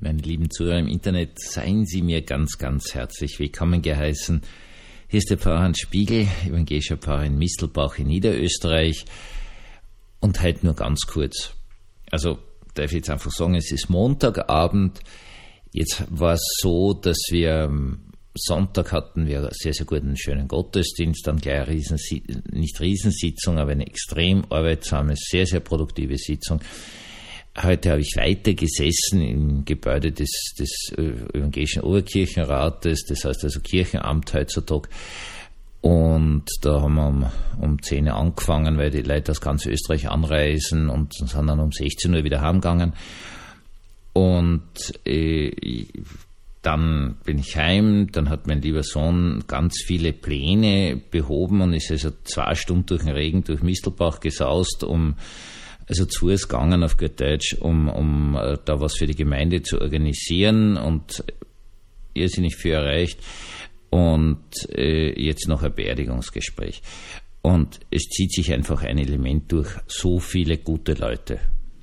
meine lieben Zuhörer im Internet, seien Sie mir ganz, ganz herzlich willkommen geheißen. Hier ist der Pfarrer Hans Spiegel, evangelischer Pfarrer in Mistelbach in Niederösterreich. Und heute nur ganz kurz. Also darf ich jetzt einfach sagen, es ist Montagabend. Jetzt war es so, dass wir Sonntag hatten wir sehr, sehr guten, schönen Gottesdienst, dann gleich eine nicht Riesensitzung, aber eine extrem arbeitsame, sehr, sehr produktive Sitzung. Heute habe ich weiter gesessen im Gebäude des Evangelischen Oberkirchenrates, das heißt also Kirchenamt heutzutage. Und da haben wir um 10 Uhr angefangen, weil die Leute aus ganz Österreich anreisen und sind dann um 16 Uhr wieder heimgegangen. Und dann bin ich heim, dann hat mein lieber Sohn ganz viele Pläne behoben und ist also 2 Stunden durch den Regen durch Mistelbach gesaust, also zu Fuß gegangen auf gut Deutsch, um da was für die Gemeinde zu organisieren und irrsinnig viel erreicht. Und jetzt noch ein Beerdigungsgespräch. Und es zieht sich einfach ein Element durch so viele gute Leute.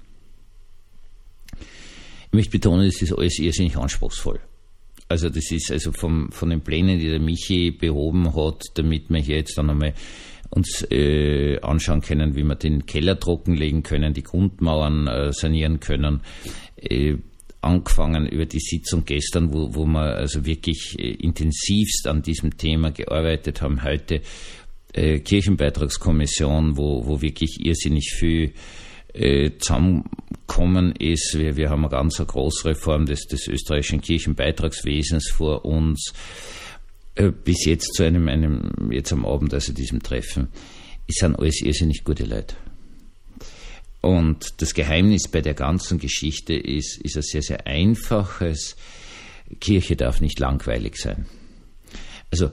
Ich möchte betonen, es ist alles irrsinnig anspruchsvoll. Also das ist also von den Plänen, die der Michi behoben hat, damit wir hier jetzt dann einmal uns anschauen können, wie wir den Keller trockenlegen können, die Grundmauern sanieren können. Angefangen über die Sitzung gestern, wo wir also wirklich intensivst an diesem Thema gearbeitet haben. Heute Kirchenbeitragskommission, wo wirklich irrsinnig viel zusammenkommen ist. Wir haben eine ganz große Reform des österreichischen Kirchenbeitragswesens vor uns. Bis jetzt zu einem jetzt am Abend, also diesem Treffen, es sind alles irrsinnig gute Leute. Und das Geheimnis bei der ganzen Geschichte ist ein sehr, sehr einfaches. Kirche darf nicht langweilig sein. Also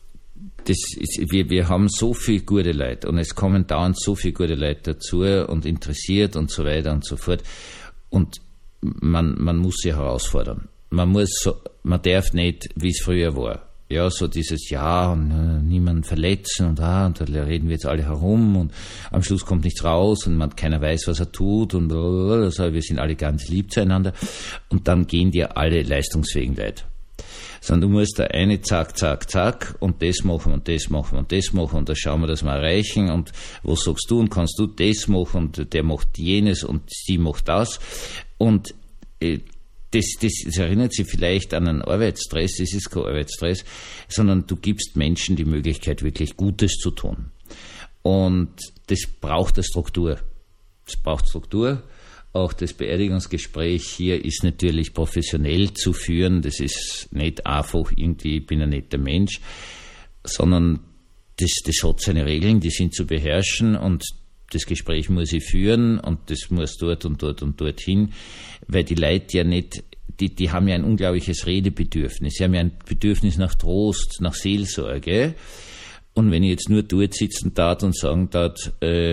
wir haben so viele gute Leute und es kommen dauernd so viele gute Leute dazu und interessiert und so weiter und so fort. Und man muss sie herausfordern. Man darf nicht, wie es früher war. Ja, so dieses und niemand verletzen und da reden wir jetzt alle herum und am Schluss kommt nichts raus und keiner weiß, was er tut und wir sind alle ganz lieb zueinander und dann gehen dir alle leistungsfähigen Leute. Sondern du musst da eine zack, zack, zack und das machen und das machen und das machen und da schauen wir, dass wir erreichen und was sagst du und kannst du das machen und der macht jenes und die macht das und das erinnert sich vielleicht an einen Arbeitsstress, das ist kein Arbeitsstress, sondern du gibst Menschen die Möglichkeit, wirklich Gutes zu tun. Und das braucht eine Struktur. Es braucht Struktur. Auch das Beerdigungsgespräch hier ist natürlich professionell zu führen. Das ist nicht einfach irgendwie, ich bin ein netter Mensch, sondern das hat seine Regeln, die sind zu beherrschen und das Gespräch muss ich führen und das muss dort und dort und dorthin, weil die Leute ja nicht, die haben ja ein unglaubliches Redebedürfnis, sie haben ja ein Bedürfnis nach Trost, nach Seelsorge. Und wenn ich jetzt nur dort sitzen darf und sagen darf,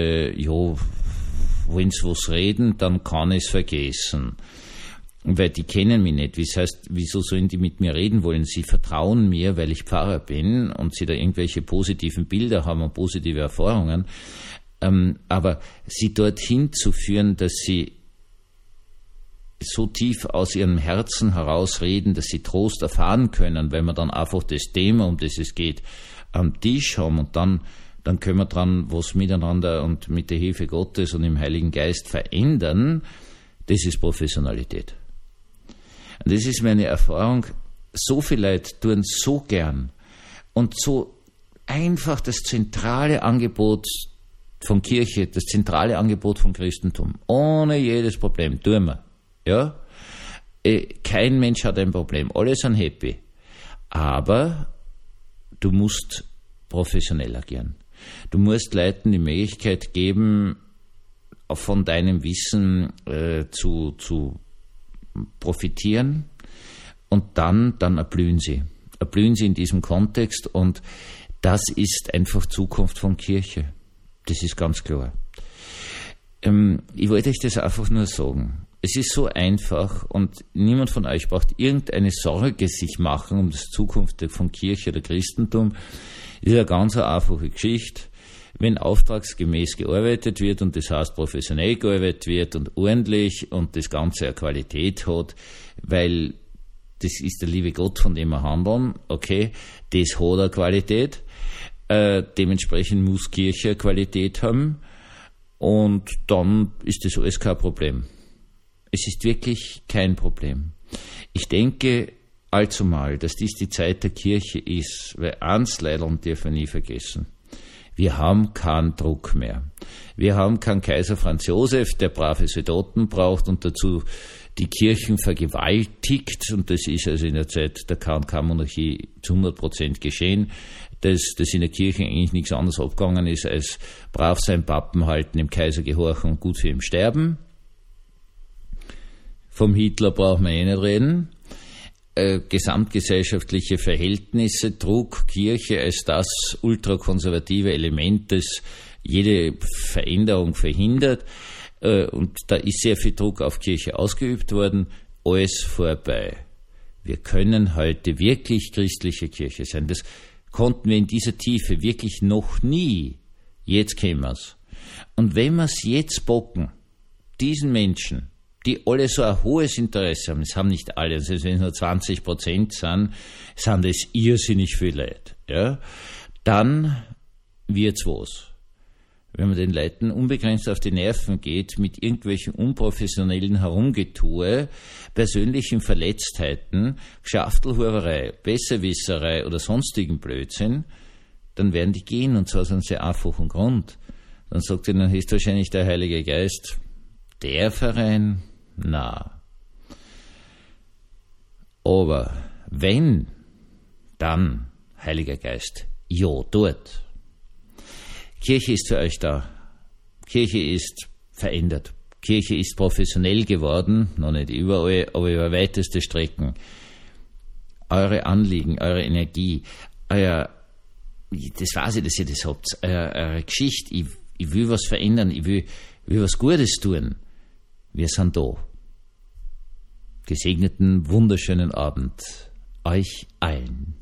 wenn sie was reden, dann kann ich es vergessen. Weil die kennen mich nicht. Das heißt, wieso sollen die mit mir reden wollen? Sie vertrauen mir, weil ich Pfarrer bin und sie da irgendwelche positiven Bilder haben und positive Erfahrungen. Aber sie dorthin zu führen, dass sie so tief aus ihrem Herzen heraus reden, dass sie Trost erfahren können, weil wir dann einfach das Thema, um das es geht, am Tisch haben und dann können wir dran was miteinander und mit der Hilfe Gottes und im Heiligen Geist verändern. Das ist Professionalität. Und das ist meine Erfahrung. So viele Leute tun so gern und so einfach das zentrale Angebot von Kirche, das zentrale Angebot von Christentum, ohne jedes Problem, tun wir. Ja? Kein Mensch hat ein Problem, alle sind happy. Aber du musst professionell agieren. Du musst Leuten die Möglichkeit geben, von deinem Wissen zu profitieren und dann erblühen sie. Erblühen sie in diesem Kontext und das ist einfach Zukunft von Kirche. Das ist ganz klar. Ich wollte euch das einfach nur sagen. Es ist so einfach und niemand von euch braucht irgendeine Sorge sich machen um die Zukunft von Kirche oder Christentum. Das ist eine ganz einfache Geschichte. Wenn auftragsgemäß gearbeitet wird und das heißt professionell gearbeitet wird und ordentlich und das Ganze eine Qualität hat, weil das ist der liebe Gott, von dem wir handeln, okay, das hat eine Qualität, dementsprechend muss Kirche eine Qualität haben und dann ist das alles kein Problem. Es ist wirklich kein Problem. Ich denke allzumal, dass dies die Zeit der Kirche ist, weil eins leider dürfen wir nie vergessen. Wir haben keinen Druck mehr. Wir haben keinen Kaiser Franz Josef, der brave Soldaten braucht und dazu die Kirchen vergewaltigt. Und das ist also in der Zeit der K&K-Monarchie zu 100% geschehen, dass in der Kirche eigentlich nichts anderes abgegangen ist, als brav sein Pappen halten, dem Kaiser gehorchen und gut für ihn sterben. Vom Hitler braucht man nicht reden. Gesamtgesellschaftliche Verhältnisse trug Kirche als das ultrakonservative Element, das jede Veränderung verhindert. Und da ist sehr viel Druck auf Kirche ausgeübt worden. Alles vorbei. Wir können heute wirklich christliche Kirche sein. Das konnten wir in dieser Tiefe wirklich noch nie. Jetzt können wir's. Und wenn wir es jetzt bocken, diesen Menschen, die alle so ein hohes Interesse haben, es haben nicht alle, also wenn es nur 20% sind es irrsinnig viel Leute, ja, dann wird's was. Wenn man den Leuten unbegrenzt auf die Nerven geht, mit irgendwelchen unprofessionellen Herumgetue, persönlichen Verletztheiten, Schaftelhuerei, Besserwisserei oder sonstigen Blödsinn, dann werden die gehen, und zwar aus einem sehr einfachen Grund. Dann sagt ihnen höchstwahrscheinlich der Heilige Geist, der Verein, na. Aber wenn, dann, Heiliger Geist, ja, dort. Kirche ist für euch da. Kirche ist verändert. Kirche ist professionell geworden, noch nicht überall, aber über weiteste Strecken. Eure Anliegen, eure Energie, das weiß ich, dass ihr das habt, eure Geschichte, ich will was verändern, ich will was Gutes tun. Wir sind da. Gesegneten, wunderschönen Abend euch allen.